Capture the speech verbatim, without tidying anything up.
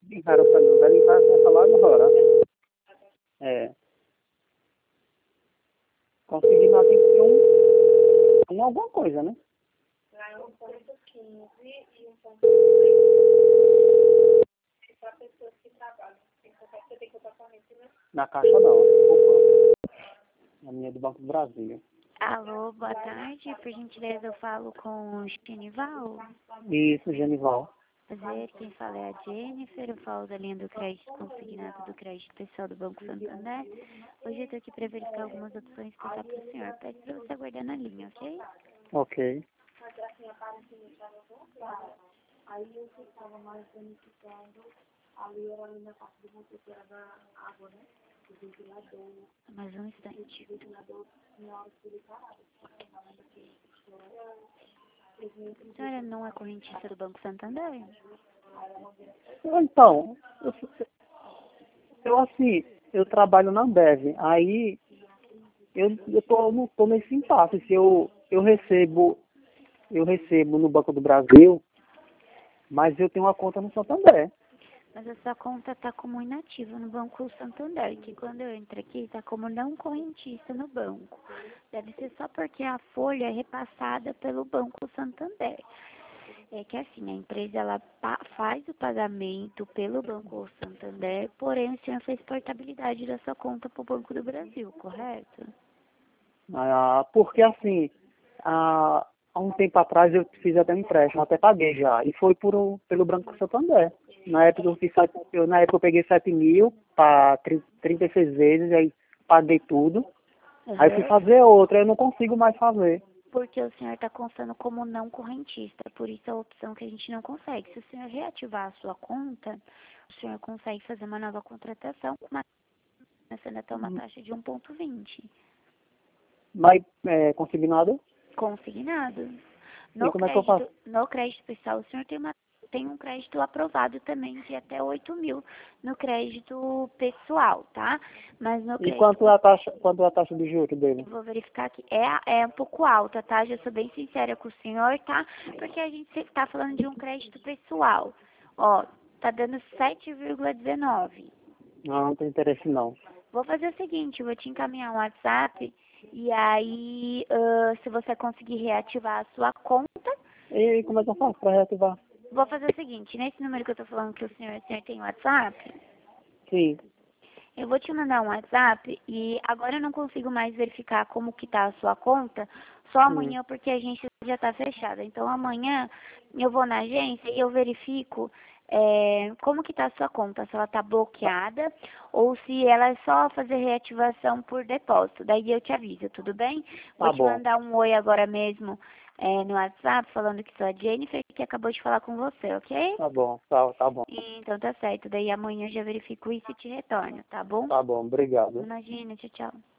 Ligaram pra mim, vai ligar pra falar agora. É. Conseguir nada tem que ter um, um alguma coisa, né? Lá é um ponto quinze e um ponto para pessoas que trabalham. Você tem que botar corrente, né? Na caixa não, desculpa. A minha é do Banco do Brasil. Alô, boa tarde. Por gentileza, eu falo com o Genival. Isso, Genival. Prazer, quem fala é a Jennifer. Eu falo da linha do crédito consignado do crédito pessoal do Banco Santander. Hoje eu estou aqui para verificar algumas opções que passar para o senhor. Peço para você aguardar na linha, ok? Ok. Aí eu estava mais beneficiando, ali era ali na parte do motor que era da água, né? O ventilador. Mais um instante. O ventilador tinha hora que ele parava. A senhora não é correntista do Banco Santander? Então, eu, eu assim, eu trabalho na Ambev, aí eu, eu tô, não tô nesse impasse. Se eu, eu recebo, eu recebo no Banco do Brasil, mas eu tenho uma conta no Santander. Mas a sua conta está como inativa no Banco Santander, que quando eu entro aqui está como não correntista no banco. Deve ser só porque a folha é repassada pelo Banco Santander. É que assim, a empresa ela pa faz o pagamento pelo Banco Santander, porém o senhor fez portabilidade da sua conta para o Banco do Brasil, correto? Ah, porque assim, há, há um tempo atrás eu fiz até um empréstimo, até paguei já, e foi por, o- pelo Banco Santander. Na época eu, fiz, sete- eu, na época eu peguei sete mil para trinta e seis vezes, aí paguei tudo. Aí fui Uhum. fazer outra, eu não consigo mais fazer. Porque o senhor está constando como não correntista, por isso é a opção que a gente não consegue. Se o senhor reativar a sua conta, o senhor consegue fazer uma nova contratação, mas sendo até uma taxa de um ponto vinte. Mas é, consignado? Consignado. E No como é que eu faço? crédito, no crédito pessoal, o senhor tem, uma, tem um crédito aprovado também de até oito mil no crédito pessoal, tá? Mas no E crédito, quanto é a taxa, quanto é a taxa de juros dele? eu vou verificar aqui, é, é um pouco alta, tá? Já sou bem sincera com o senhor, tá? Porque a gente está falando de um crédito pessoal. Ó, tá dando sete vírgula dezenove. Não, não tem interesse não. Vou fazer o seguinte, eu vou te encaminhar um WhatsApp e aí, ãh, se você conseguir reativar a sua conta, E como é que eu faço para reativar? vou fazer o seguinte, nesse número que eu tô falando que o senhor, o senhor tem WhatsApp, Sim. eu vou te mandar um WhatsApp e agora eu não consigo mais verificar como que tá a sua conta, só Hum. amanhã porque a agência já tá fechada. Então amanhã eu vou na agência e eu verifico é, como que tá a sua conta, se ela tá bloqueada ou se ela é só fazer reativação por depósito. Daí eu te aviso, tudo bem? Vou Tá te bom. mandar um oi agora mesmo é, no WhatsApp falando que sou a Jennifer que acabou de falar com você, ok? Tá bom. Tá, tá bom. Então tá certo. Daí amanhã eu já verifico isso e te retorno, tá bom? Tá bom. Obrigado. Imagina, tchau, tchau.